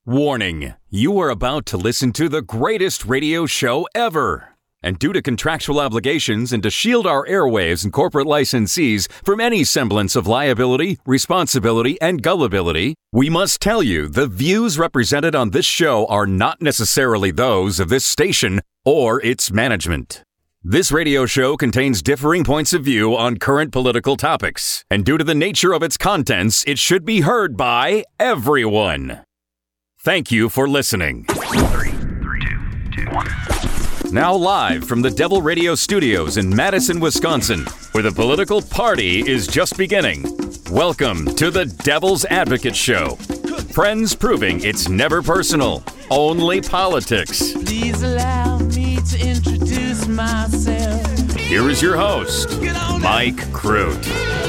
Warning, you are about to listen to the greatest radio show ever. And due to contractual obligations and to shield our airwaves and corporate licensees from any semblance of liability, responsibility, and gullibility, we must tell you the views represented on this show are not necessarily those of this station or its management. This radio show contains differing points of view on current political topics, and due to the nature of its contents, it should be heard by everyone. Thank you for listening. 3, 2, 1. Now live from the Devil Radio Studios in Madison, Wisconsin, where the political party is just beginning. Welcome to the Devil's Advocate Show. Friends proving it's never personal, only politics. Please allow me to introduce myself. Here is your host, Mike Crute.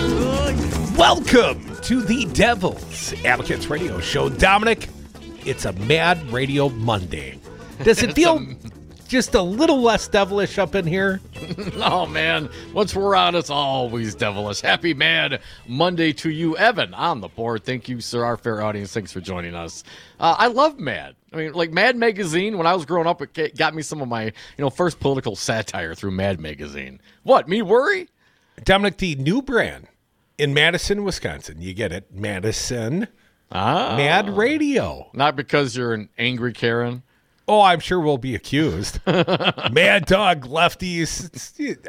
Welcome to the Devil's Advocates Radio Show. Dominic, it's a Mad Radio Monday. Does it feel just a little less devilish up in here? Oh, man. Once we're on, it's always devilish. Happy Mad Monday to you, Evan, on the board. Thank you, sir, our fair audience. Thanks for joining us. I love Mad. I mean, like Mad Magazine, when I was growing up, it got me some of my, first political satire through Mad Magazine. What, me worry? Dominic, the new brand in Madison, Wisconsin. You get it. Madison. Mad Radio. Not because you're an angry Karen. Oh, I'm sure we'll be accused. Mad Dog lefties.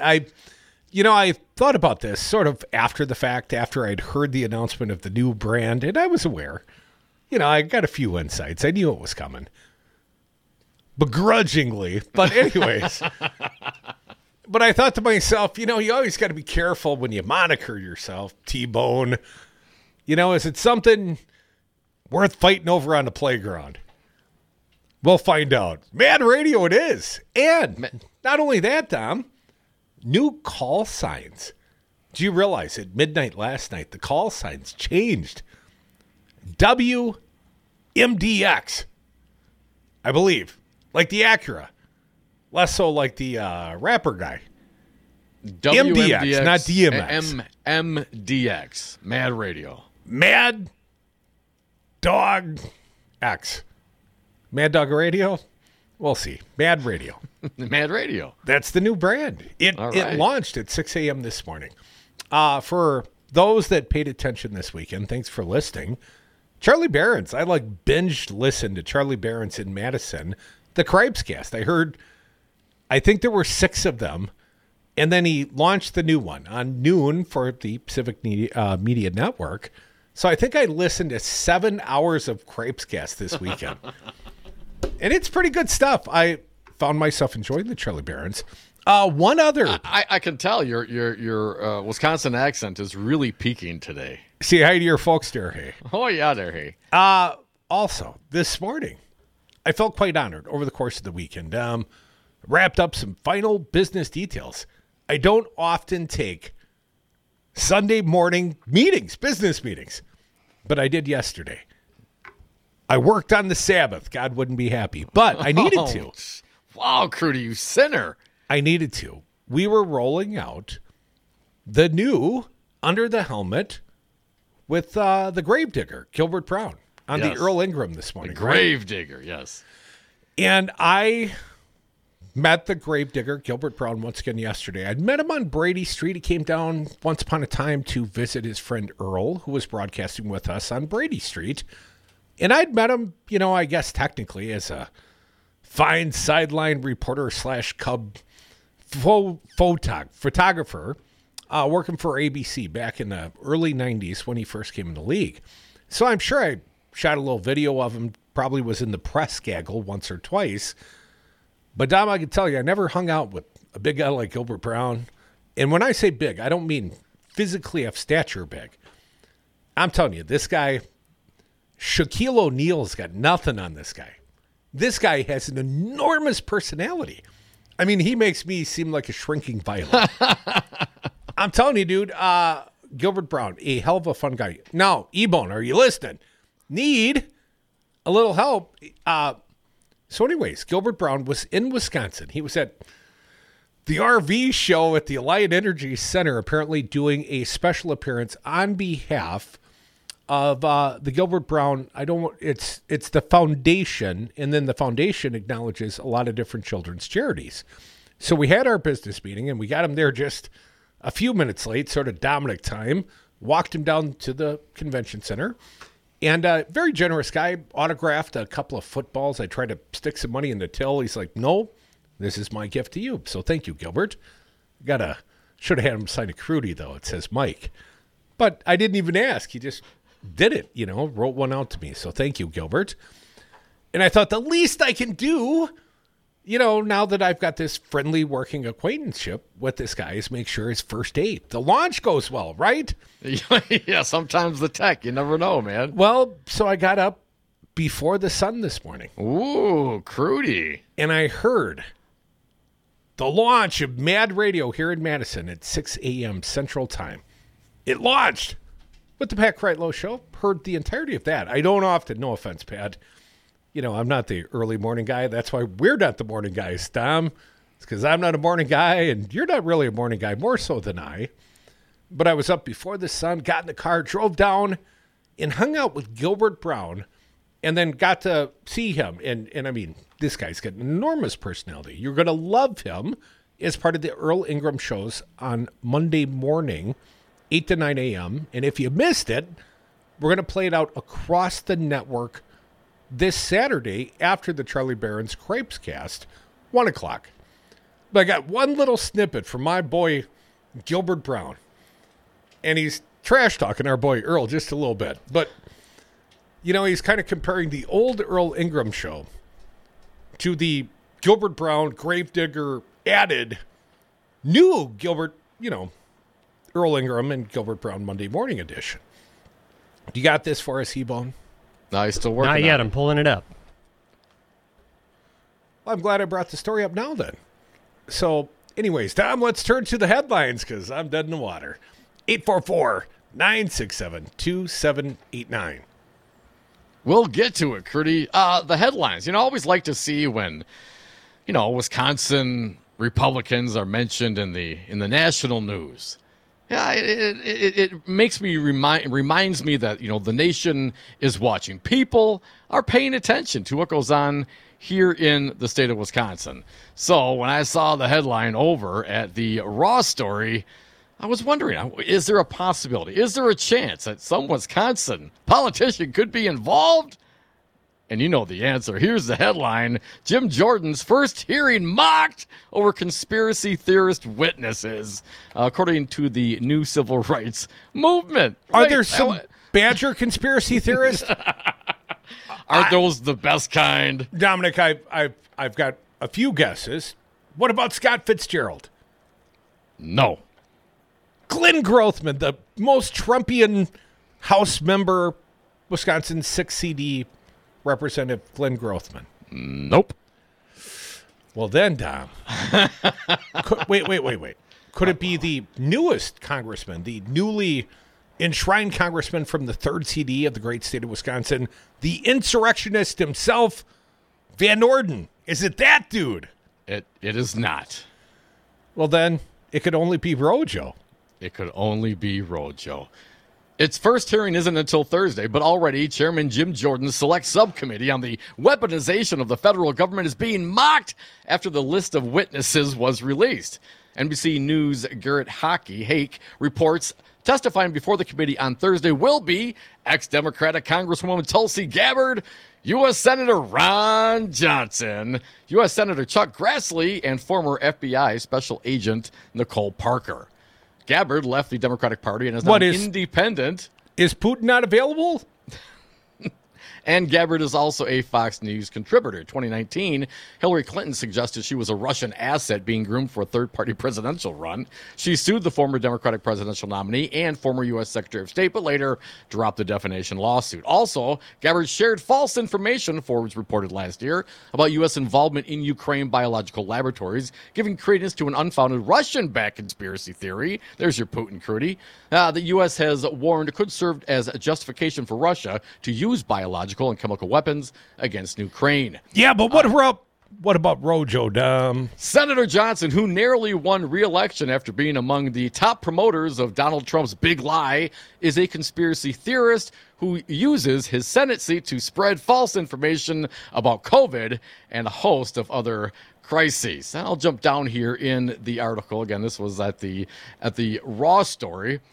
I thought about this sort of after the fact, after I'd heard the announcement of the new brand, and I was aware. I got a few insights. I knew it was coming. Begrudgingly. But anyways. But I thought to myself, you always got to be careful when you moniker yourself, T-Bone. Is it something worth fighting over on the playground? We'll find out. Mad Radio it is. And not only that, Dom, new call signs. Do you realize at midnight last night, the call signs changed? WMDX, I believe. Like the Acura. Less so like the rapper guy. WMDX, not DMX. MDX, Mad Radio. Mad Dog X. Mad Dog Radio? We'll see. Mad Radio. Mad Radio. That's the new brand. It launched at 6 a.m. this morning. For those that paid attention this weekend, thanks for listening. Charlie Barron's. I binge listened to Charlie Barron's in Madison. The Cripescast. I think there were 6 of them. And then he launched the new one on noon for the Civic Media Network. So I think I listened to 7 hours of Cripescast this weekend. And it's pretty good stuff. I found myself enjoying the Charlie Barron's. One other. I can tell your Wisconsin accent is really peaking today. Say hi to your folks there, hey. Oh, yeah, there, hey. Also, this morning, I felt quite honored over the course of the weekend. Wrapped up some final business details. I don't often take Sunday morning business meetings, but I did yesterday. I worked on the Sabbath. God wouldn't be happy, but I needed to. Wow, Crudy, you sinner. I needed to. We were rolling out the new Under the Helmet with the Gravedigger, Gilbert Brown, on the Earl Ingram this morning. The Gravedigger, yes. And I met the Gravedigger, Gilbert Brown, once again yesterday. I'd met him on Brady Street. He came down once upon a time to visit his friend Earl, who was broadcasting with us on Brady Street. And I'd met him, I guess technically as a fine sideline reporter / Cub photographer working for ABC back in the early 90s when he first came in the league. So I'm sure I shot a little video of him, probably was in the press gaggle once or twice. But, Dom, I can tell you, I never hung out with a big guy like Gilbert Brown. And when I say big, I don't mean physically of stature big. I'm telling you, this guy, Shaquille O'Neal's got nothing on this guy. This guy has an enormous personality. I mean, he makes me seem like a shrinking violet. I'm telling you, dude, Gilbert Brown, a hell of a fun guy. Now, E-Bone, are you listening? Need a little help. So anyways, Gilbert Brown was in Wisconsin. He was at the RV show at the Alliant Energy Center, apparently doing a special appearance on behalf of the Gilbert Brown. It's the foundation, and then the foundation acknowledges a lot of different children's charities. So we had our business meeting, and we got him there just a few minutes late, sort of Dominic time. Walked him down to the convention center, and a very generous guy, autographed a couple of footballs. I tried to stick some money in the till. He's like, no, this is my gift to you. So thank you, Gilbert. Should have had him sign a Crudy, though. It says Mike. But I didn't even ask. He just did it, wrote one out to me. So thank you, Gilbert. And I thought the least I can do, now that I've got this friendly working acquaintanceship with this guy, is make sure his first date, the launch, goes well, right? Yeah, sometimes the tech, you never know, man. Well, so I got up before the sun this morning. Ooh, Crudy. And I heard the launch of Mad Radio here in Madison at 6 a.m. Central Time. It launched with the Pat Kreitlow Show. Heard the entirety of that. I don't often, no offense, Pat. I'm not the early morning guy. That's why we're not the morning guys, Tom. It's because I'm not a morning guy, and you're not really a morning guy, more so than I. But I was up before the sun, got in the car, drove down, and hung out with Gilbert Brown, and then got to see him. And I mean, this guy's got an enormous personality. You're going to love him as part of the Earl Ingram shows on Monday morning, 8 to 9 a.m. And if you missed it, we're going to play it out across the network this Saturday after the Charlie Barron's Crepes cast, 1 o'clock. But I got one little snippet from my boy, Gilbert Brown. And he's trash talking our boy Earl just a little bit. But, he's kind of comparing the old Earl Ingram show to the Gilbert Brown, Gravedigger added new Gilbert, Earl Ingram and Gilbert Brown Monday Morning edition. You got this for us, Hebone? No, he's still working. Not yet. on it. I'm pulling it up. Well, I'm glad I brought the story up now then. So, anyways, Tom, let's turn to the headlines because I'm dead in the water. 844-967-2789. We'll get to it, Crudy. The headlines. I always like to see when, Wisconsin Republicans are mentioned in the national news. Yeah, it makes me reminds me that the nation is watching. People are paying attention to what goes on here in the state of Wisconsin. So when I saw the headline over at the Raw story, I was wondering: is there a possibility? Is there a chance that some Wisconsin politician could be involved? And you know the answer. Here's the headline: Jim Jordan's first hearing mocked over conspiracy theorist witnesses, according to the New Civil Rights Movement. Are there some Badger conspiracy theorists? Aren't those the best kind? Dominic, I've got a few guesses. What about Scott Fitzgerald? No. Glenn Grothman, the most Trumpian House member, Wisconsin 6 CD Representative Glenn Grothman. Nope. Well, then, Dom. Wait. Could it be the newest congressman, the newly enshrined congressman from the 3rd CD of the great state of Wisconsin, the insurrectionist himself, Van Orden? Is it that dude? It is not. Well, then, it could only be Rojo. It could only be Rojo. Its first hearing isn't until Thursday, but already Chairman Jim Jordan's select subcommittee on the weaponization of the federal government is being mocked after the list of witnesses was released. NBC News' Garrett Hake reports testifying before the committee on Thursday will be ex-Democratic Congresswoman Tulsi Gabbard, U.S. Senator Ron Johnson, U.S. Senator Chuck Grassley, and former FBI Special Agent Nicole Parker. Gabbard left the Democratic Party and is now independent. Is Putin not available? And Gabbard is also a Fox News contributor. In 2019, Hillary Clinton suggested she was a Russian asset being groomed for a third-party presidential run. She sued the former Democratic presidential nominee and former U.S. Secretary of State, but later dropped the defamation lawsuit. Also, Gabbard shared false information, Forbes reported last year, about U.S. involvement in Ukraine biological laboratories, giving credence to an unfounded Russian-backed conspiracy theory. There's your Putin, Crudy. The U.S. has warned could serve as a justification for Russia to use biological and chemical weapons against Ukraine. Yeah, but what What about Rojo, Dom? Senator Johnson, who narrowly won re-election after being among the top promoters of Donald Trump's big lie, is a conspiracy theorist who uses his Senate seat to spread false information about COVID and a host of other crises. And I'll jump down here in the article. Again, this was at the Raw story.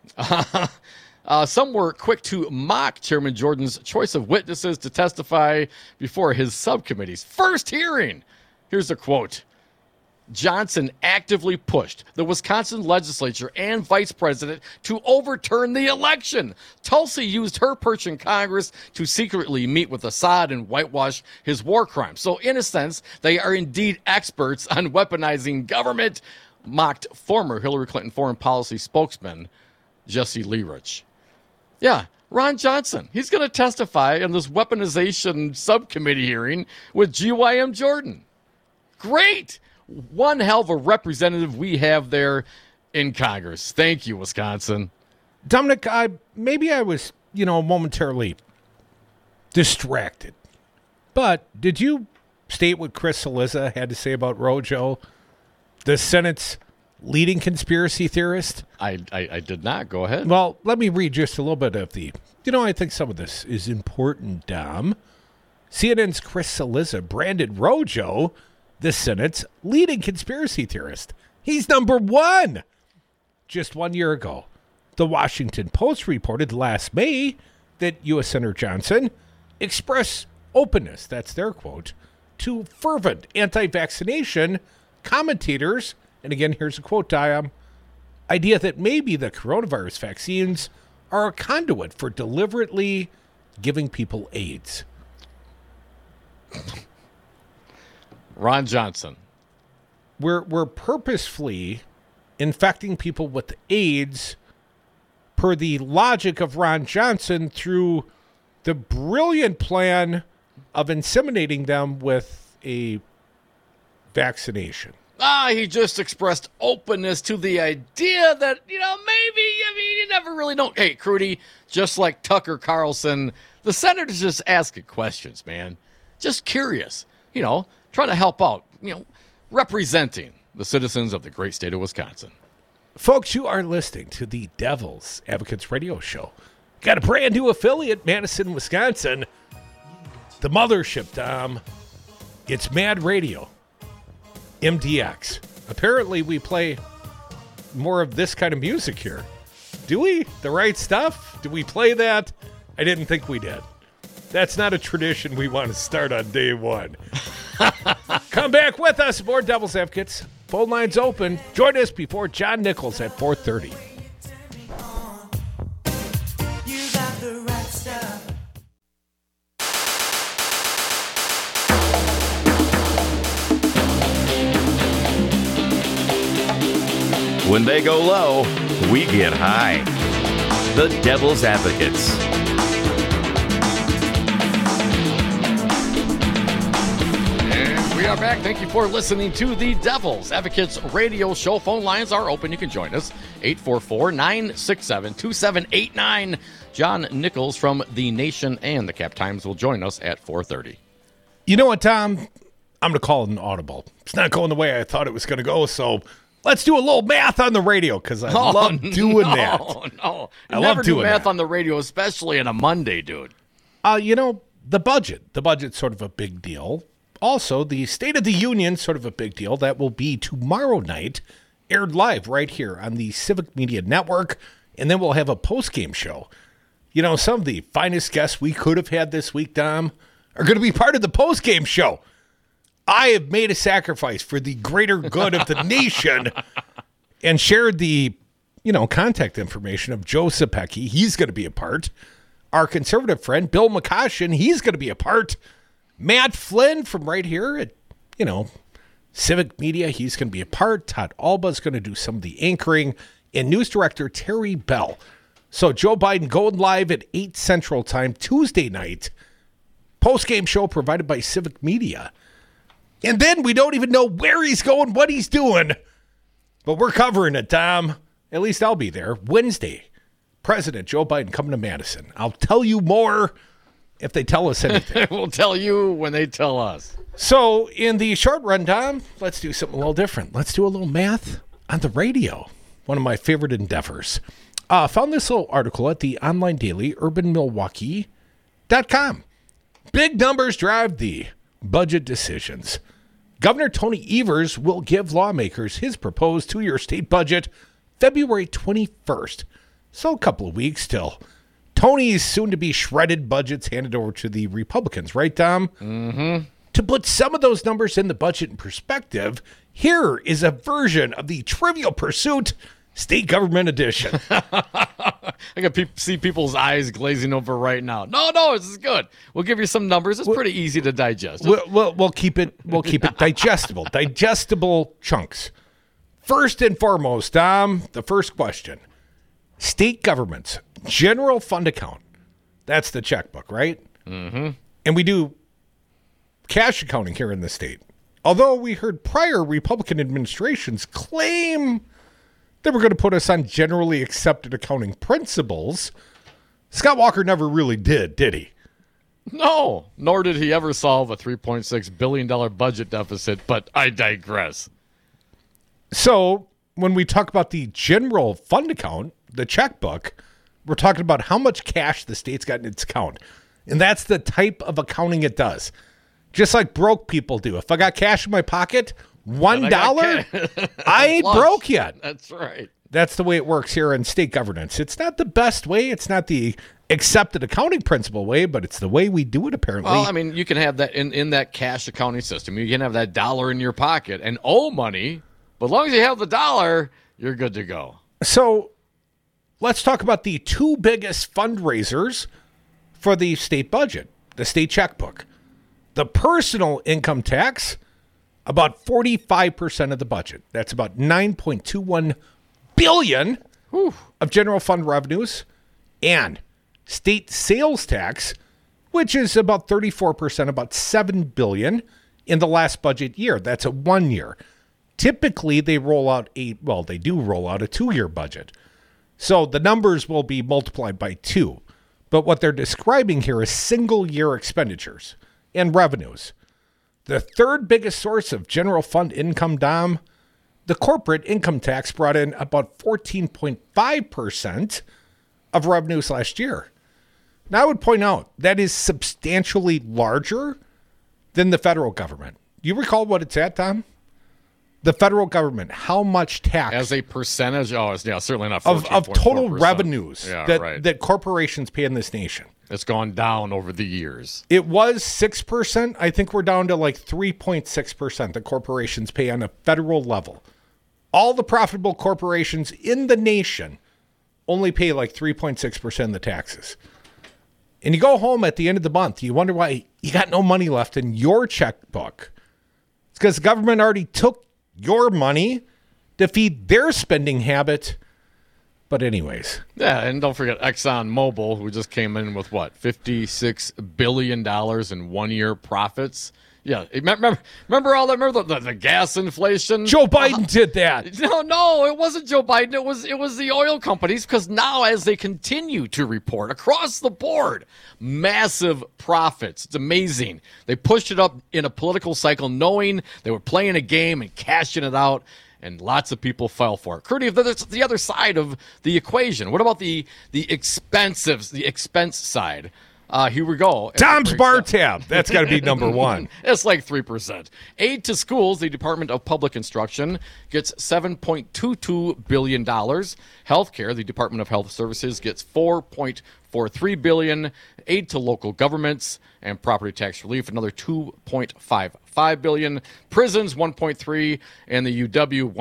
Some were quick to mock Chairman Jordan's choice of witnesses to testify before his subcommittee's first hearing. Here's a quote. Johnson actively pushed the Wisconsin legislature and vice president to overturn the election. Tulsi used her perch in Congress to secretly meet with Assad and whitewash his war crimes. So in a sense, they are indeed experts on weaponizing government, mocked former Hillary Clinton foreign policy spokesman Jesse Lerich. Yeah, Ron Johnson. He's going to testify in this weaponization subcommittee hearing with GYM Jordan. Great. One hell of a representative we have there in Congress. Thank you, Wisconsin. Dominic, maybe I was, momentarily distracted. But did you state what Chris Cillizza had to say about Rojo, the Senate's leading conspiracy theorist? I did not. Go ahead. Well, let me read just a little bit of the... I think some of this is important, Dom. CNN's Chris Cillizza branded Rojo the Senate's leading conspiracy theorist. He's number one. Just 1 year ago, the Washington Post reported last May that U.S. Senator Johnson expressed openness, that's their quote, to fervent anti-vaccination commentators. And again, here's a quote, Diam. Idea that maybe the coronavirus vaccines are a conduit for deliberately giving people AIDS. Ron Johnson. We're purposefully infecting people with AIDS per the logic of Ron Johnson through the brilliant plan of inseminating them with a vaccination. He just expressed openness to the idea that, maybe, you never really know. Hey, Crudy, just like Tucker Carlson, the senator's just asking questions, man. Just curious, trying to help out, representing the citizens of the great state of Wisconsin. Folks, you are listening to the Devil's Advocates Radio Show. Got a brand new affiliate, Madison, Wisconsin. The mothership, Dom. It's Mad Radio. MDX. Apparently, we play more of this kind of music here. Do we? The right stuff? Do we play that? I didn't think we did. That's not a tradition we want to start on day one. Come back with us. More Devil's Advocates. Phone lines open. Join us before John Nichols at 4:30. When they go low, we get high. The Devil's Advocates. And we are back. Thank you for listening to the Devil's Advocates Radio Show. Phone lines are open. You can join us. 844-967-2789. John Nichols from The Nation and the Cap Times will join us at 4:30. You know what, Tom? I'm going to call it an audible. It's not going the way I thought it was going to go, so... let's do a little math on the radio, because I love doing that. No. I love doing math that. on the radio, especially on a Monday, dude. The budget. The budget's sort of a big deal. Also, the State of the Union, sort of a big deal. That will be tomorrow night, aired live right here on the Civic Media Network. And then we'll have a post-game show. Some of the finest guests we could have had this week, Dom, are going to be part of the post-game show. I have made a sacrifice for the greater good of the nation and shared the, contact information of Joe Sapecki. He's going to be a part. Our conservative friend, Bill McCoshen, he's going to be a part. Matt Flynn from right here at, Civic Media, he's going to be a part. Todd Alba's going to do some of the anchoring. And news director Terry Bell. So Joe Biden going live at 8 Central Time Tuesday night. Post-game show provided by Civic Media. And then we don't even know where he's going, what he's doing. But we're covering it, Tom. At least I'll be there. Wednesday, President Joe Biden coming to Madison. I'll tell you more if they tell us anything. We'll tell you when they tell us. So in the short run, Tom, let's do something a little different. Let's do a little math on the radio. One of my favorite endeavors. Found this little article at the online daily urbanmilwaukee.com. Big numbers drive the budget decisions. Governor Tony Evers will give lawmakers his proposed two-year state budget February 21st. So a couple of weeks till Tony's soon-to-be shredded budget's handed over to the Republicans, right, Tom? Mm-hmm. To put some of those numbers in the budget in perspective, here is a version of the Trivial Pursuit State Government Edition. I can see people's eyes glazing over right now. No, this is good. We'll give you some numbers. It's pretty easy to digest. We'll keep it digestible chunks. First and foremost, the first question: state government's general fund account. That's the checkbook, right? Mm-hmm. And we do cash accounting here in the state. Although we heard prior Republican administrations claim they were going to put us on generally accepted accounting principles, Scott Walker never really did he? No, nor did he ever solve a $3.6 billion budget deficit, but I digress. So when we talk about the general fund account, the checkbook, we're talking about how much cash the state's got in its account. And that's the type of accounting it does. Just like broke people do. If I got cash in my pocket, $1, I ain't broke yet. That's right. That's the way it works here in state governance. It's not the best way. It's not the accepted accounting principle way, but it's the way we do it, apparently. Well, I mean, you can have that in that cash accounting system. You can have that dollar in your pocket and owe money, but as long as you have the dollar, you're good to go. So let's talk about the two biggest fundraisers for the state budget, the state checkbook. The personal income tax, about 45% of the budget. That's about $9.21 billion of general fund revenues. And state sales tax, which is about 34%, about $7 billion in the last budget year. That's a 1 year. Typically, they do roll out a 2-year budget. So the numbers will be multiplied by 2. But what they're describing here is single-year expenditures and revenues. The third biggest source of general fund income, Dom, the corporate income tax brought in about 14.5% of revenues last year. Now, I would point out that is substantially larger than the federal government. Do you recall what it's at, Tom? The federal government, how much tax as a percentage? Oh, it's certainly not 14, of total 4%. revenues that corporations pay in this nation. It's gone down over the years. It was 6%. I think we're down to like 3.6% that corporations pay on a federal level. All the profitable corporations in the nation only pay like 3.6% of the taxes. And you go home at the end of the month, you wonder why you got no money left in your checkbook. It's because the government already took your money to feed their spending habit. But anyways. Yeah, and don't forget ExxonMobil, who just came in with, $56 billion in 1 year profits. Yeah, remember all that? Remember the gas inflation? Joe Biden did that. No, it wasn't Joe Biden. It was the oil companies, because now as they continue to report across the board, massive profits. It's amazing. They pushed it up in a political cycle knowing they were playing a game and cashing it out, and lots of people fell for it. Curdy, that's the other side of the equation. What about the expense side? Here we go. Tom's Bar Tab. That's got to be number one. It's like 3%. Aid to schools, the Department of Public Instruction gets $7.22 billion. Healthcare, the Department of Health Services gets $4.43 billion. Aid to local governments and property tax relief, another $2.55 billion. Prisons, $1.3, and the UW,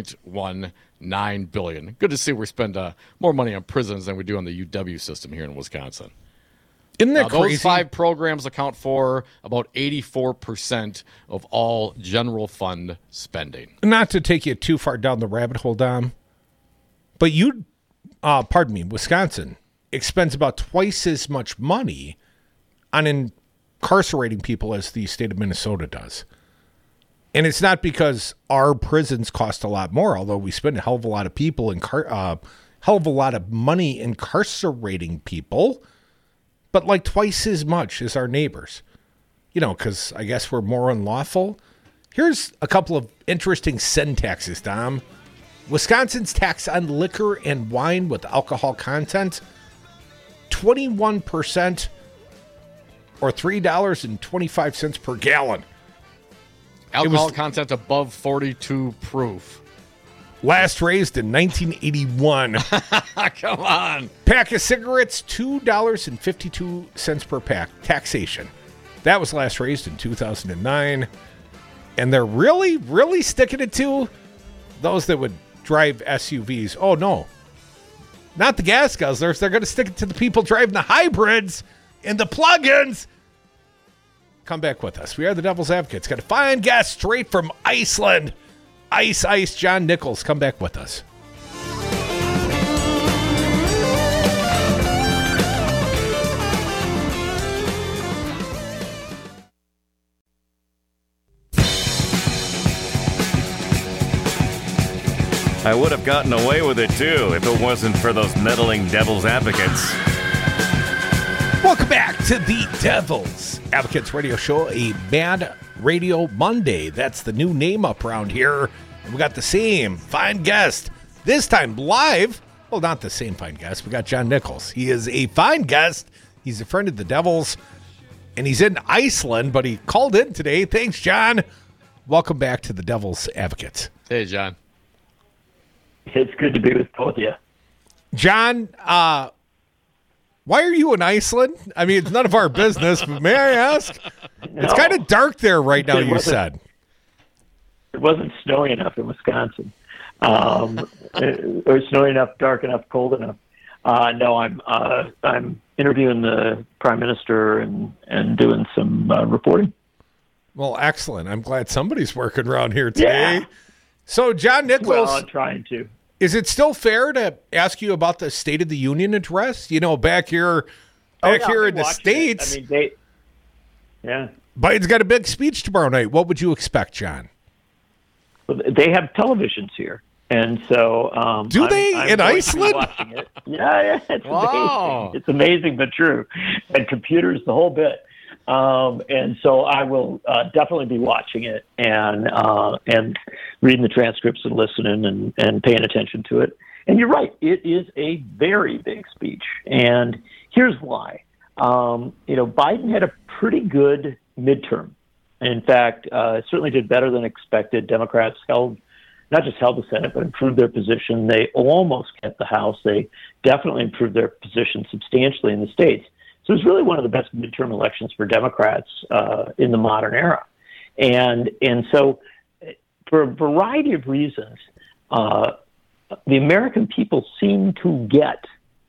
$1.19 billion. Good to see we spend more money on prisons than we do on the UW system here in Wisconsin. Isn't that crazy? Those 5 programs account for about 84% of all general fund spending. Not to take you too far down the rabbit hole, Dom, but Wisconsin expends about twice as much money on incarcerating people as the state of Minnesota does. And it's not because our prisons cost a lot more, although we spend a hell of a lot of money incarcerating people. but like twice as much as our neighbors. You know, because I guess we're more unlawful. Here's a couple of interesting sin taxes, Dom. Wisconsin's tax on liquor and wine with alcohol content, 21% or $3.25 per gallon. Alcohol content above 42 proof. Last raised in 1981. Come on. Pack of cigarettes, $2.52 per pack. Taxation. That was last raised in 2009. And they're really, really sticking it to those that would drive SUVs. Oh, no. Not the gas guzzlers. They're going to stick it to the people driving the hybrids and the plug-ins. Come back with us. We are the Devil's Advocates. Got a fine guest straight from Iceland. Ice John Nichols. Come back with us. I would have gotten away with it, too, if it wasn't for those meddling Devil's Advocates. Welcome back to the Devil's Advocates Radio Show, a Mad Radio Monday. That's the new name up around here. And we got the same fine guest, this time live. Well, not the same fine guest. We got John Nichols. He is a fine guest. He's a friend of the Devils, and he's in Iceland, but he called in today. Thanks, John. Welcome back to the Devil's Advocates. Hey, John. It's good to be with both of you. John, why are you in Iceland? I mean, it's none of our business, but may I ask? No. It's kind of dark there right now, you said. It wasn't snowy enough in Wisconsin. Or snowy enough, dark enough, cold enough. No, I'm interviewing the Prime Minister and doing some reporting. Well, excellent. I'm glad somebody's working around here today. Yeah. So, John Nichols, Well, I'm trying to. Is it still fair to ask you about the State of the Union address? You know, back here in the States, Biden's got a big speech tomorrow night. What would you expect, John? Well, they have televisions here, and so I'm in going to be Iceland? watching it. Yeah, it's Wow. amazing. It's amazing but true, and computers the whole bit. And so I will definitely be watching it and reading the transcripts and listening and paying attention to it. And you're right, it is a very big speech. And here's why. Biden had a pretty good midterm. In fact, certainly did better than expected. Democrats not just held the Senate, but improved their position. They almost kept the House. They definitely improved their position substantially in the states. So it was really one of the best midterm elections for Democrats in the modern era. And so for a variety of reasons, the American people seem to get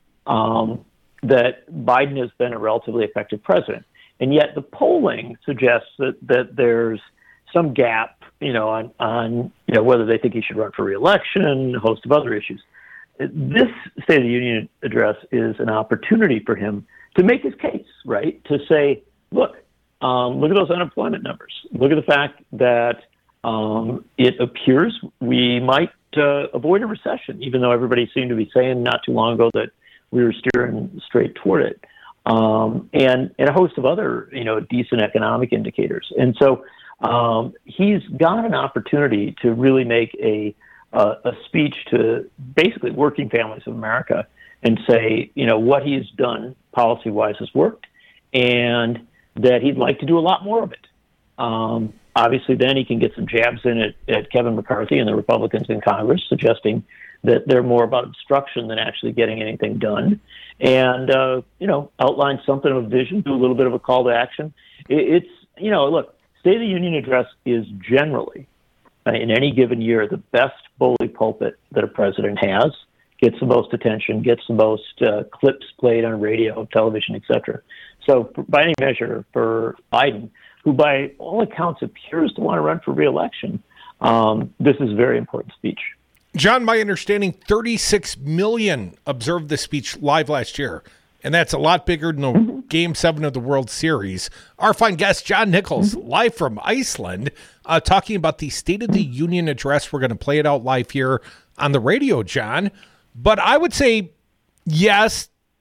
that Biden has been a relatively effective president. And yet the polling suggests that there's some gap, on whether they think he should run for re-election, a host of other issues. This State of the Union address is an opportunity for him to make his case, right? To say, look at those unemployment numbers. Look at the fact that it appears we might avoid a recession, even though everybody seemed to be saying not too long ago that we were steering straight toward it. And a host of other, decent economic indicators. And so he's got an opportunity to really make a speech to basically working families of America and say, what he's done policy-wise has worked and that he'd like to do a lot more of it. Obviously, then he can get some jabs in at Kevin McCarthy and the Republicans in Congress, suggesting that they're more about obstruction than actually getting anything done. And, outline something of a vision, do a little bit of a call to action. Look, State of the Union address is generally, in any given year, the best bully pulpit that a president has. Gets the most attention, gets the most clips played on radio, television, etc. So by any measure for Biden, who by all accounts appears to want to run for re-election, this is a very important speech. John, my understanding, 36 million observed this speech live last year, and that's a lot bigger than the Game 7 of the World Series. Our fine guest, John Nichols, live from Iceland, talking about the State of the Union address. We're going to play it out live here on the radio, John. But I would say, yes,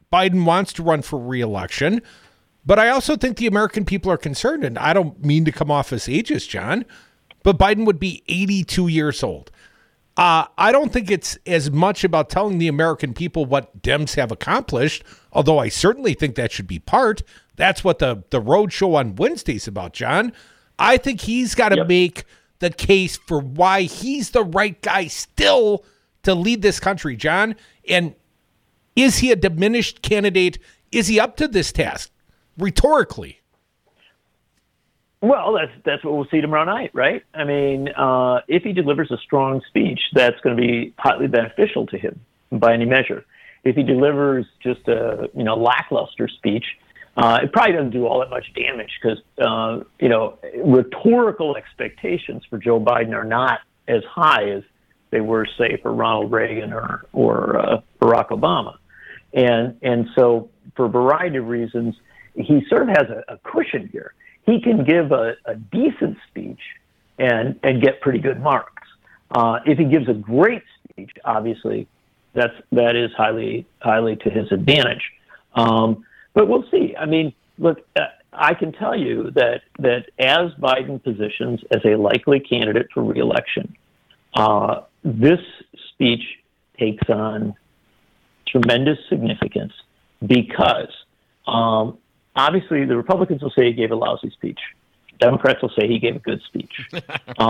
Biden wants to run for re-election, but I also think the American people are concerned, and I don't mean to come off as ageist, John, but Biden would be 82 years old. I don't think it's as much about telling the American people what Dems have accomplished, although I certainly think that should be part. That's what the road show on Wednesday's about, John. I think he's got to make the case for why he's the right guy still to lead this country, John. And is he a diminished candidate? Is he up to this task rhetorically? Well, that's what we'll see tomorrow night, right? I mean, if he delivers a strong speech, that's going to be highly beneficial to him by any measure. If he delivers just a lackluster speech, it probably doesn't do all that much damage because rhetorical expectations for Joe Biden are not as high as they were, say, for Ronald Reagan or Barack Obama, and so for a variety of reasons, he sort of has a cushion here. He can give a decent speech and get pretty good marks. If he gives a great speech, obviously, that is highly to his advantage. But we'll see. I mean, look, I can tell you that as Biden positions as a likely candidate for re-election, this speech takes on tremendous significance because obviously, the Republicans will say he gave a lousy speech. Democrats will say he gave a good speech. At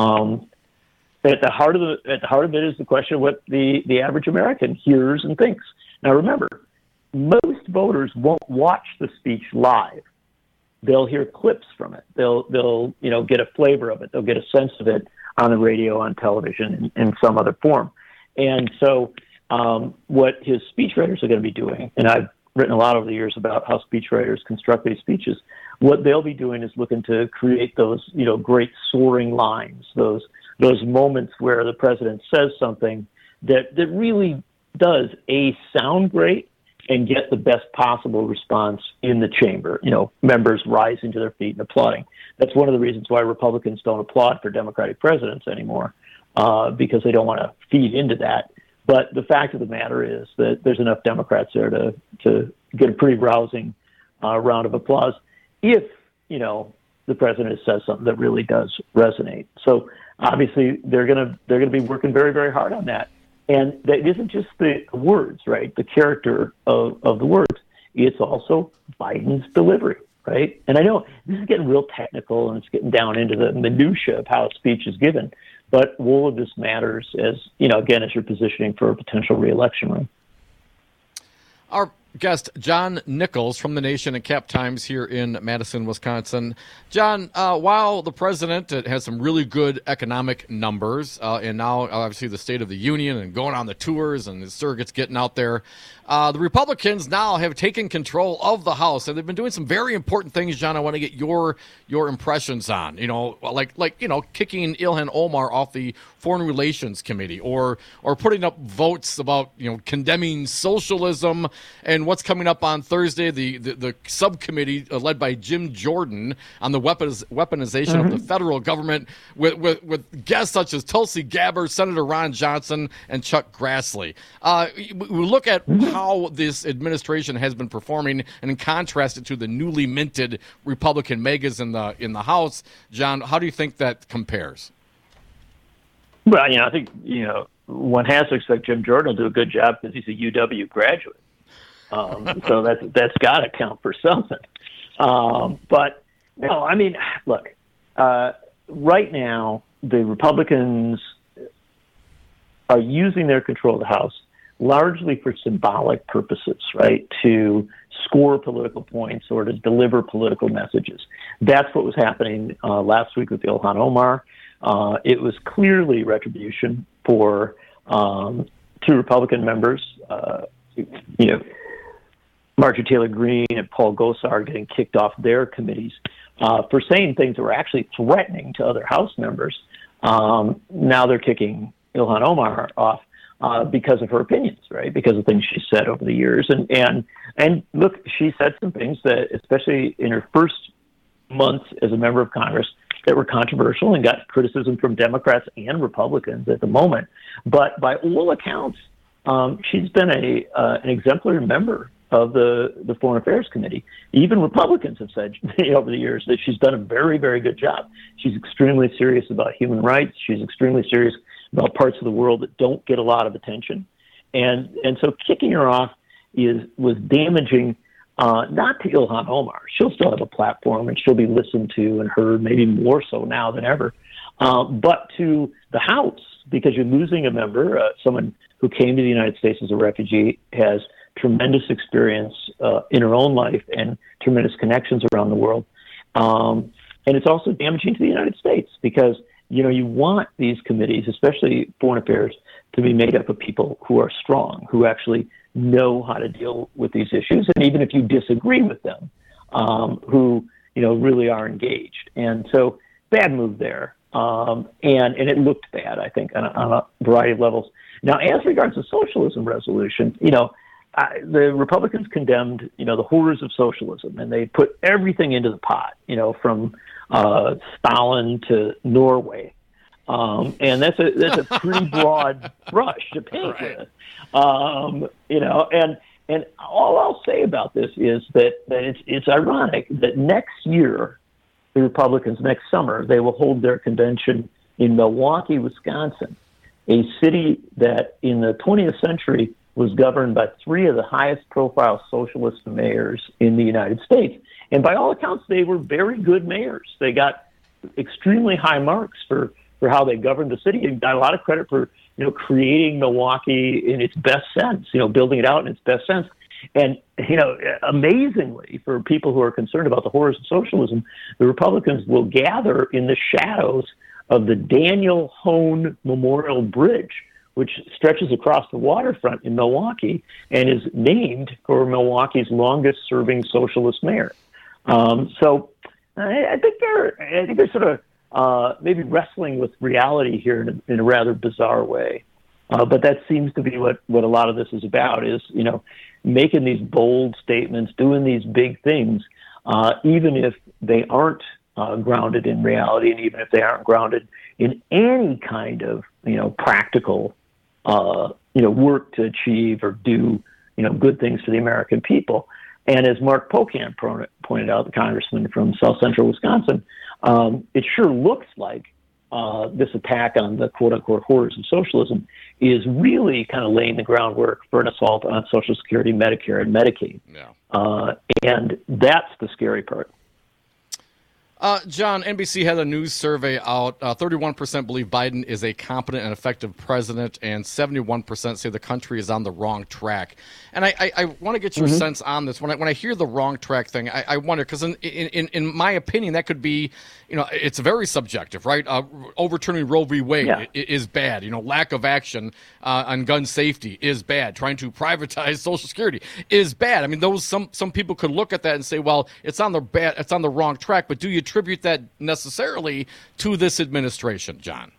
the heart of it is the question of what the average American hears and thinks. Now, remember, most voters won't watch the speech live. They'll hear clips from it. They'll get a flavor of it. They'll get a sense of it on the radio, on television, in some other form. And so, what his speechwriters are going to be doing, and I've written a lot over the years about how speechwriters construct these speeches. What they'll be doing is looking to create those, great soaring lines, those moments where the president says something that really does sound great and get the best possible response in the chamber. Members rising to their feet and applauding. That's one of the reasons why Republicans don't applaud for Democratic presidents anymore, because they don't want to feed into that. But the fact of the matter is that there's enough Democrats there to get a pretty rousing round of applause if, the president says something that really does resonate. So obviously they're going to be working very, very hard on that. And that isn't just the words, right? The character of the words. It's also Biden's delivery, right? And I know this is getting real technical and it's getting down into the minutia of how a speech is given. But all of this matters as you're positioning for a potential re-election run. Our guest, John Nichols from The Nation and Cap Times here in Madison, Wisconsin. John, while the president has some really good economic numbers, and now obviously the State of the Union and going on the tours and the surrogates getting out there, the Republicans now have taken control of the House, and they've been doing some very important things, John. I want to get your impressions on, like kicking Ilhan Omar off the Foreign Relations Committee, or putting up votes about condemning socialism, and what's coming up on Thursday, the subcommittee led by Jim Jordan on the weaponization of the federal government, with guests such as Tulsi Gabbard, Senator Ron Johnson, and Chuck Grassley. We look at how this administration has been performing, and in contrast it to the newly minted Republican megas in the House. John, how do you think that compares? Well, I think one has to expect Jim Jordan will do a good job because he's a UW graduate. So that's got to count for something. But no, I mean, look, right now the Republicans are using their control of the House largely for symbolic purposes, right? To score political points or to deliver political messages. That's what was happening last week with Ilhan Omar. It was clearly retribution for two Republican members, Marjorie Taylor Greene and Paul Gosar getting kicked off their committees for saying things that were actually threatening to other House members. Now they're kicking Ilhan Omar off because of her opinions, right? Because of things she said over the years. And look, she said some things that, especially in her first months as a member of Congress, that were controversial and got criticism from Democrats and Republicans at the moment. But by all accounts, she's been an exemplary member of the Foreign Affairs Committee. Even Republicans have said over the years that she's done a very, very good job. She's extremely serious about human rights. She's extremely serious about parts of the world that don't get a lot of attention. And so kicking her off was damaging, not to Ilhan Omar. She'll still have a platform and she'll be listened to and heard, maybe more so now than ever, but to the House, because you're losing a member, someone who came to the United States as a refugee, has tremendous experience in her own life and tremendous connections around the world. And it's also damaging to the United States because, you want these committees, especially foreign affairs, to be made up of people who are strong, who actually know how to deal with these issues. And even if you disagree with them, who, really are engaged. And so bad move there. And it looked bad, I think, on a variety of levels. Now, as regards to socialism resolution, the Republicans condemned, the horrors of socialism, and they put everything into the pot, from Stalin to Norway, and that's a pretty broad brush to paint with, and all I'll say about this is that it's ironic that next year, the Republicans next summer, they will hold their convention in Milwaukee, Wisconsin, a city that in the 20th century was governed by three of the highest profile socialist mayors in the United States. And by all accounts, they were very good mayors. They got extremely high marks for how they governed the city and got a lot of credit for, creating Milwaukee in its best sense, building it out in its best sense. And, amazingly, for people who are concerned about the horrors of socialism, the Republicans will gather in the shadows of the Daniel Hone Memorial Bridge, which stretches across the waterfront in Milwaukee and is named for Milwaukee's longest-serving socialist mayor. So I think they're sort of maybe wrestling with reality here in a rather bizarre way. But that seems to be what a lot of this is about, is, making these bold statements, doing these big things, even if they aren't grounded in reality, and even if they aren't grounded in any kind of, practical, work to achieve or do, good things for the American people. And as Mark Pocan pointed out, the congressman from South Central Wisconsin, it sure looks like this attack on the quote-unquote horrors of socialism is really kind of laying the groundwork for an assault on Social Security, Medicare, and Medicaid. Yeah. And that's the scary part. John, NBC had a news survey out. 31% believe Biden is a competent and effective president, and 71% say the country is on the wrong track. And I want to get your sense on this. When I hear the wrong track thing, I wonder, because in my opinion, that could be, it's very subjective, right? Overturning Roe v. Wade is bad. Lack of action on gun safety is bad. Trying to privatize Social Security is bad. I mean, some people could look at that and say, well, it's on the wrong track. But do you attribute that necessarily to this administration, John?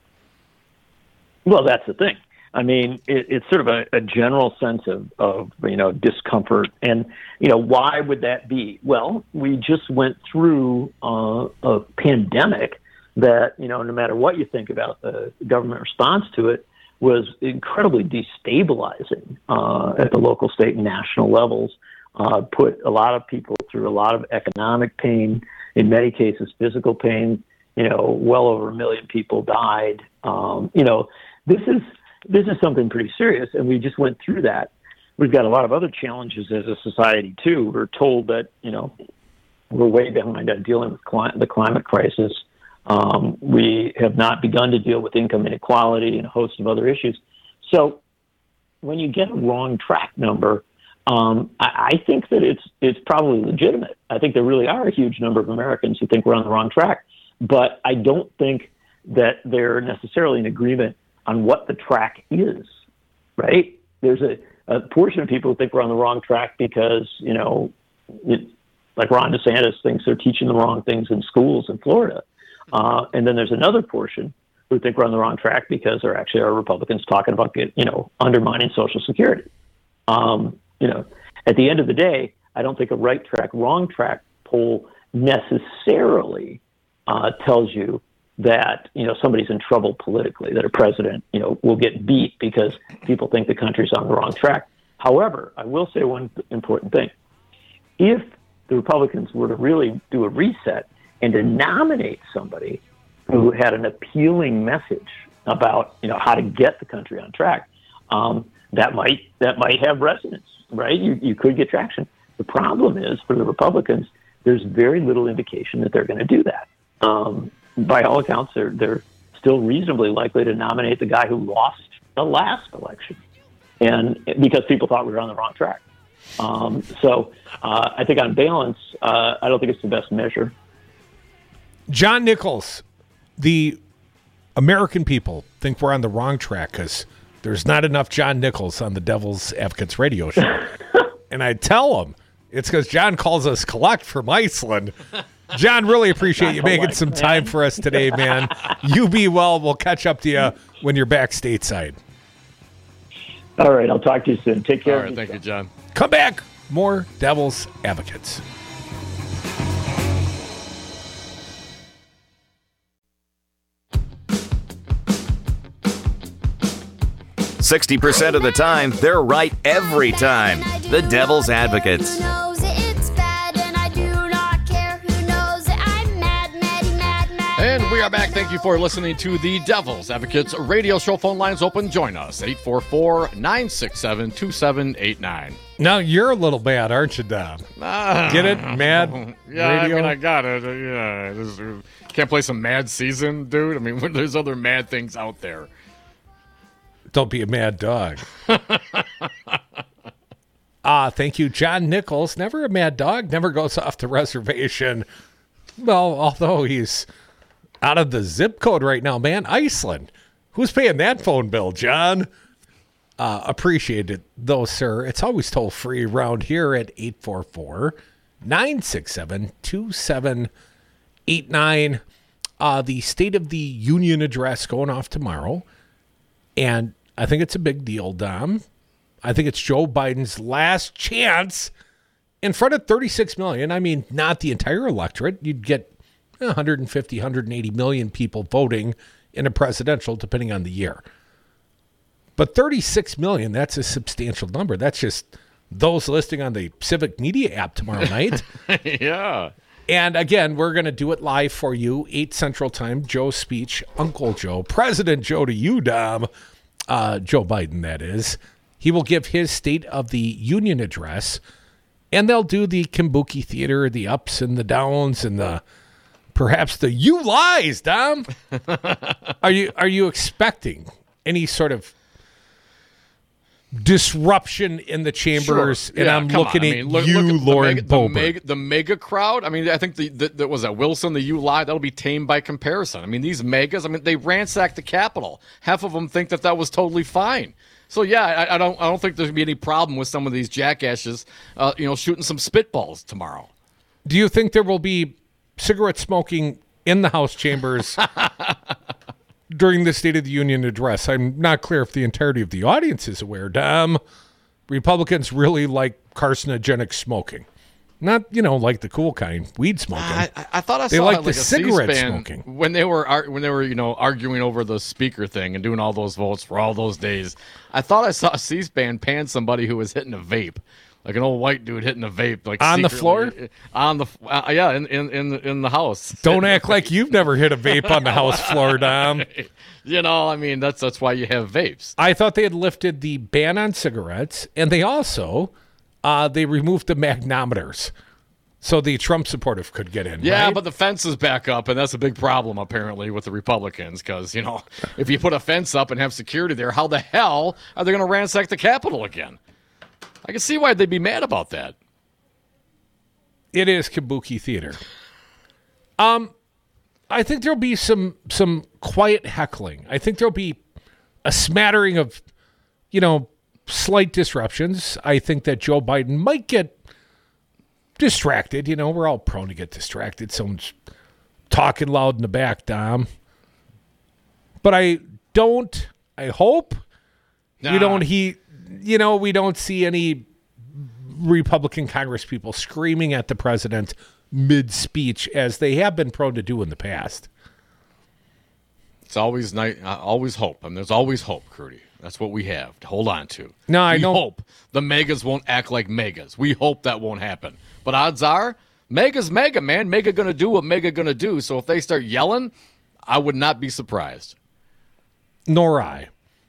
Well, that's the thing. I mean, it's sort of a general sense of discomfort. And, why would that be? Well, we just went through a pandemic that, no matter what you think about the government response to it, was incredibly destabilizing at the local, state, and national levels, put a lot of people through a lot of economic pain, in many cases physical pain. Well over 1 million people died. This is something pretty serious, and we just went through that. We've got a lot of other challenges as a society, too. We're told that, we're way behind on dealing with the climate crisis. We have not begun to deal with income inequality and a host of other issues. So when you get a wrong track number, I think that it's probably legitimate. I think there really are a huge number of Americans who think we're on the wrong track, but I don't think that they're necessarily in agreement on what the track is, right? There's a portion of people who think we're on the wrong track because, like Ron DeSantis thinks they're teaching the wrong things in schools in Florida. And then there's another portion who think we're on the wrong track because there actually are Republicans talking about, undermining Social Security. At the end of the day, I don't think a right track, wrong track poll necessarily tells you that, somebody's in trouble politically, that a president, will get beat because people think the country's on the wrong track. However, I will say one important thing. If the Republicans were to really do a reset and to nominate somebody who had an appealing message about, how to get the country on track, that might have resonance, right? You could get traction. The problem is, for the Republicans, there's very little indication that they're going to do that. By all accounts, they're still reasonably likely to nominate the guy who lost the last election, and because people thought we were on the wrong track. So I think on balance, I don't think it's the best measure. John Nichols, the American people think we're on the wrong track because there's not enough John Nichols on the Devil's Advocates radio show. And I tell him it's because John calls us collect from Iceland. John, really appreciate you making some time for us today, man. You be well. We'll catch up to you when you're back stateside. All right. I'll talk to you soon. Take care. All right. Thank you, John. Come back. More Devil's Advocates. %60 of the time, they're right every time. The Devil's Advocates. And we are back. Thank you for listening to the Devil's Advocates radio show. Phone lines open. Join us. 844-967-2789. Now, you're a little mad, aren't you, Dom? Get it? Mad Yeah, radio? I mean, I got it. Yeah, can't play some Mad Season, dude. I mean, when there's other mad things out there. Don't be a mad dog. Thank you, John Nichols. Never a mad dog. Never goes off the reservation. Well, although he's out of the zip code right now, man. Iceland. Who's paying that phone bill, John? Appreciate it, though, sir. It's always toll free around here at 844-967-2789. The State of the Union address going off tomorrow. And I think it's a big deal, Dom. I think it's Joe Biden's last chance in front of 36 million. I mean, not the entire electorate. You'd get 150, 180 million people voting in a presidential, depending on the year. But 36 million, that's a substantial number. That's just those listening on the Civic Media app tomorrow night. Yeah. And again, we're going to do it live for you, 8 Central Time. Joe's speech, Uncle Joe, President Joe to you, Dom. Joe Biden, that is. He will give his State of the Union address, and they'll do the Kabuki Theater, the ups and the downs, and perhaps the you lies, Dom. Are you expecting any sort of disruption in the chambers? Sure. And Yeah, I'm come looking on. at Look you, at Lauren Boebert. the mega crowd. I mean, I think that was that Wilson, the you lie, that'll be tamed by comparison. I mean, these megas, they ransacked the Capitol. Half of them think that was totally fine. So yeah, I don't think there's gonna be any problem with some of these jackasses, shooting some spitballs tomorrow. Do you think there will be cigarette smoking in the House chambers during the State of the Union address? I'm not clear if the entirety of the audience is aware, Dom. Republicans really like carcinogenic smoking. Not, like the cool kind, weed smoking. I thought they saw like like the a cigarette C-SPAN smoking. when they were arguing over the speaker thing and doing all those votes for all those days. I thought I saw C-SPAN pan somebody who was hitting a vape, like an old white dude hitting a vape, like on the floor. On the in the house. Don't act like you've never hit a vape on the House floor, Dom. That's why you have vapes. I thought they had lifted the ban on cigarettes, and they also they removed the magnometers, so the Trump supportive could get in. Yeah, right? but the fence is back up, and that's a big problem apparently with the Republicans because if you put a fence up and have security there, how the hell are they going to ransack the Capitol again? I can see why they'd be mad about that. It is Kabuki Theater. I think there'll be some quiet heckling. I think there'll be a smattering of, slight disruptions. I think that Joe Biden might get distracted. We're all prone to get distracted. Someone's talking loud in the back, Dom. But I hope we don't see any Republican Congress people screaming at the president mid-speech as they have been prone to do in the past. It's always nice. Always hope. There's always hope, Crudy. That's what we have to hold on to. No, I we know. hope the megas won't act like megas. We hope that won't happen. But odds are, mega's mega, man. Mega going to do what mega going to do. So if they start yelling, I would not be surprised. Nor I.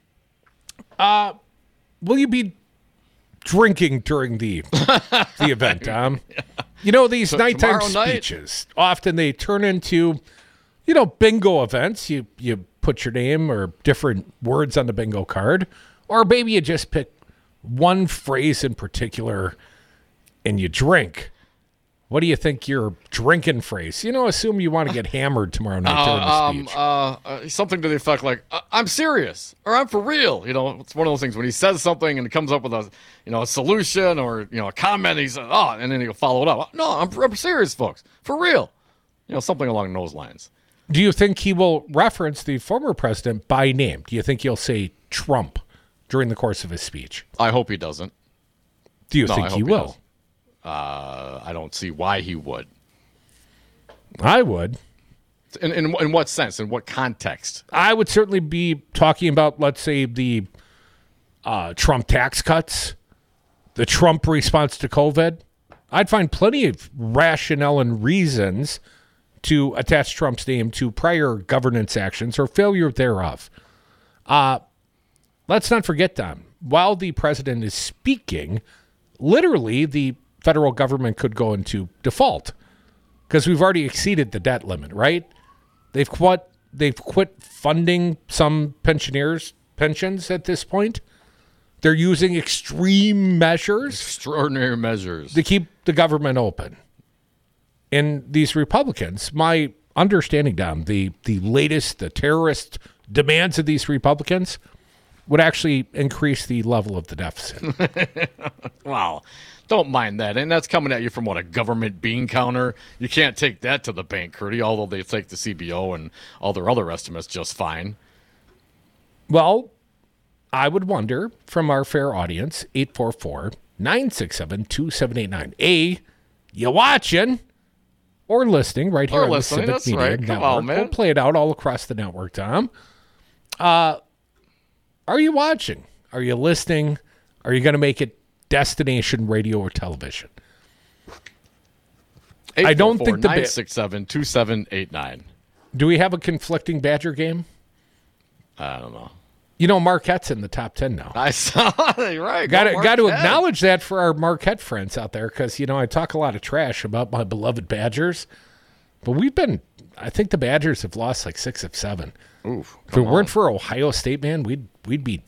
Will you be drinking during the event, Tom? You know, these nighttime tomorrow night? speeches, often they turn into, bingo events. You put your name or different words on the bingo card, or maybe you just pick one phrase in particular and you drink. What do you think your drinking phrase? Assume you want to get hammered tomorrow night during the speech. Something to the effect like, I'm serious, or I'm for real. It's one of those things when he says something and comes up with a solution or, a comment, he's, and then he'll follow it up. No, I'm serious, folks. For real. Something along those lines. Do you think he will reference the former president by name? Do you think he'll say Trump during the course of his speech? I hope he doesn't. Do you think he will? I don't see why he would. I would. In what sense? In what context? I would certainly be talking about, let's say, the Trump tax cuts, the Trump response to COVID. I'd find plenty of rationale and reasons to attach Trump's name to prior governance actions or failure thereof. Let's not forget, Tom, while the president is speaking, literally the federal government could go into default because we've already exceeded the debt limit, right? They've quit funding some pensioners' pensions at this point. They're using extreme measures. Extraordinary measures. To keep the government open. And these Republicans, my understanding, Dom, the terrorist demands of these Republicans would actually increase the level of the deficit. Wow. Don't mind that. And that's coming at you from, a government bean counter? You can't take that to the bank, Curdy, although they take the CBO and all their other estimates just fine. Well, I would wonder from our fair audience, 844-967-2789. A, you watching or listening right here on the Civic Media right. Network. Come on, man. We'll play it out all across the network, Tom. Are you watching? Are you listening? Are you going to make it destination radio or television? I don't think the 967-2789. Do we have a conflicting Badger game? I don't know. Marquette's in the top 10 now. I saw it. Right. Got to acknowledge that for our Marquette friends out there because, I talk a lot of trash about my beloved Badgers. But I think the Badgers have lost like 6 of 7. Oof, if it weren't for Ohio State, man, we'd be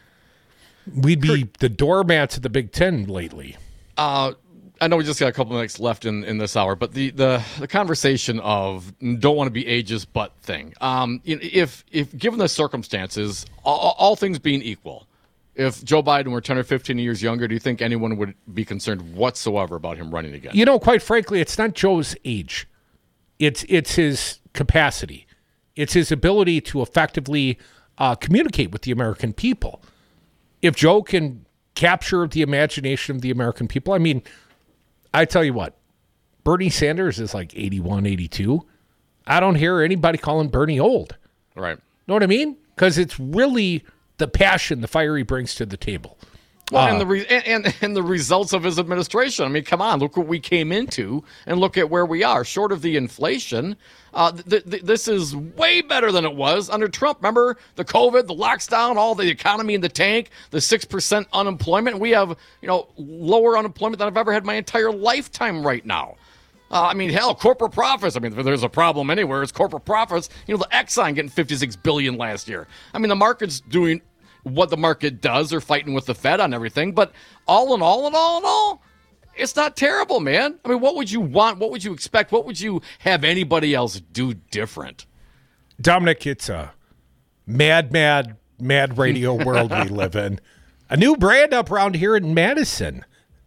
the doormats of the Big Ten lately. I know we just got a couple minutes left in this hour, but the conversation of don't want to be ageist but thing. If given the circumstances, all things being equal, if Joe Biden were 10 or 15 years younger, do you think anyone would be concerned whatsoever about him running again? Quite frankly, it's not Joe's age. It's his capacity. It's his ability to effectively communicate with the American people. If Joe can capture the imagination of the American people, I tell you what, Bernie Sanders is like 81, 82. I don't hear anybody calling Bernie old. Right. Know what I mean? Because it's really the passion, the fire he brings to the table. Well, and the results of his administration. Come on, look what we came into and look at where we are. Short of the inflation, this is way better than it was under Trump. Remember the COVID, the lockdown, all the economy in the tank, the 6% unemployment. We have, lower unemployment than I've ever had my entire lifetime right now. Hell, corporate profits. If there's a problem anywhere, it's corporate profits. The Exxon getting $56 billion last year. The market's doing what the market does. They're fighting with the Fed on everything. But all in all, it's not terrible, man. What would you want? What would you expect? What would you have anybody else do different? Dominic, it's a mad radio world we live in. A new brand up around here in Madison.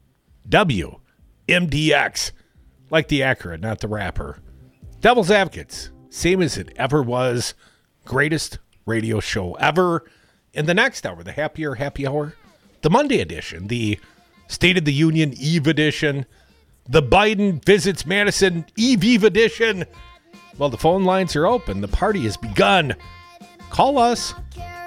WMDX. Like the Acura, not the rapper. Devil's Advocates. Same as it ever was. Greatest radio show ever. In the next hour, the Happy Hour, the Monday edition, the State of the Union Eve edition, the Biden Visits Madison Eve edition. Well, the phone lines are open. The party has begun. Call us.